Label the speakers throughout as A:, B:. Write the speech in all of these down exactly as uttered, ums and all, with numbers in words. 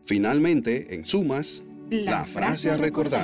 A: Finalmente, en sumas, la, la frase a recordar.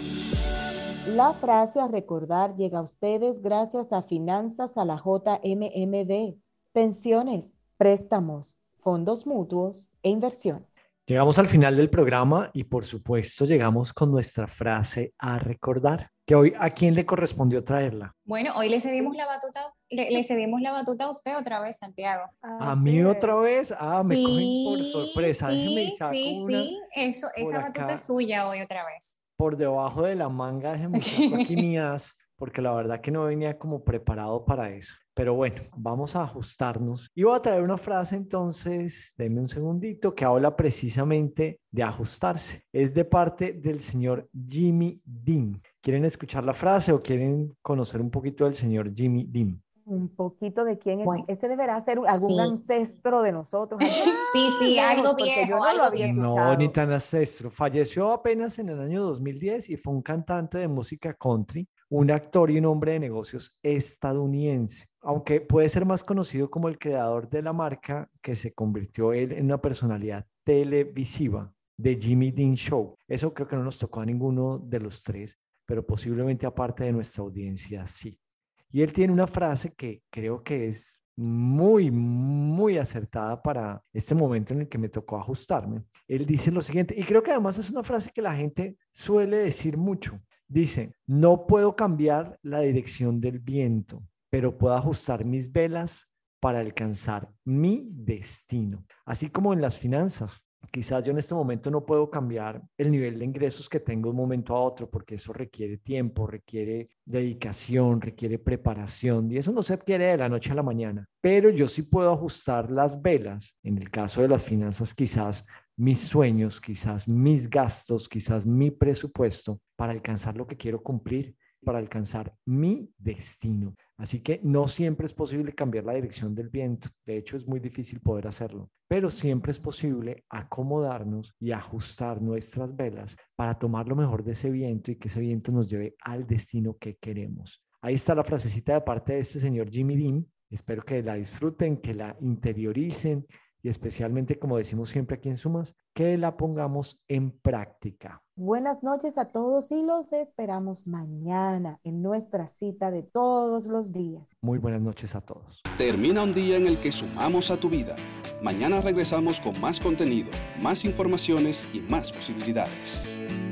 B: La frase a recordar llega a ustedes gracias a Finanzas a la J M M D, pensiones, préstamos, fondos mutuos e inversiones.
C: Llegamos al final del programa y por supuesto llegamos con nuestra frase a recordar, que hoy ¿a quién le correspondió traerla?
D: Bueno, hoy le cedimos la batuta, le, le cedimos la batuta a usted otra vez, Santiago.
C: ¿A mí otra vez? Ah, me
D: sí,
C: cogen por sorpresa.
D: Sí,
C: Déjeme y saco
D: sí,
C: una
D: sí, eso, esa batuta
C: acá,
D: es suya hoy otra vez.
C: Por debajo de la manga, déjeme y saco aquí mías, porque la verdad que no venía como preparado para eso. Pero bueno, vamos a ajustarnos. Y voy a traer una frase entonces, denme un segundito, que habla precisamente de ajustarse. Es de parte del señor Jimmy Dean. ¿Quieren escuchar la frase o quieren conocer un poquito del señor Jimmy Dean?
B: Un poquito de quién es.
D: Bueno,
B: ese deberá ser algún
D: sí.
B: ancestro de nosotros.
D: Sí, sí, algo viejo,
B: yo no
D: algo
B: lo había
D: viejo.
B: escuchado.
C: No, ni tan ancestro. Falleció apenas en el año dos mil diez y fue un cantante de música country, un actor y un hombre de negocios estadounidense, aunque puede ser más conocido como el creador de la marca que se convirtió él en una personalidad televisiva de Jimmy Dean Show. Eso creo que no nos tocó a ninguno de los tres, pero posiblemente aparte de nuestra audiencia sí. Y él tiene una frase que creo que es muy, muy acertada para este momento en el que me tocó ajustarme. Él dice lo siguiente, y creo que además es una frase que la gente suele decir mucho. Dice, no puedo cambiar la dirección del viento, pero puedo ajustar mis velas para alcanzar mi destino. Así como en las finanzas. Quizás yo en este momento no puedo cambiar el nivel de ingresos que tengo de un momento a otro porque eso requiere tiempo, requiere dedicación, requiere preparación y eso no se adquiere de la noche a la mañana. Pero yo sí puedo ajustar las velas, en el caso de las finanzas quizás mis sueños, quizás mis gastos, quizás mi presupuesto para alcanzar lo que quiero cumplir, para alcanzar mi destino. Así que no siempre es posible cambiar la dirección del viento. De hecho, es muy difícil poder hacerlo. Pero siempre es posible acomodarnos y ajustar nuestras velas para tomar lo mejor de ese viento y que ese viento nos lleve al destino que queremos. Ahí está la frasecita de parte de este señor Jimmy Dean. Espero que la disfruten, que la interioricen y especialmente, como decimos siempre aquí en Sumas, que la pongamos en práctica.
B: Buenas noches a todos y los esperamos mañana en nuestra cita de todos los días.
C: Muy buenas noches a todos.
A: Termina un día en el que sumamos a tu vida. Mañana regresamos con más contenido, más informaciones y más posibilidades.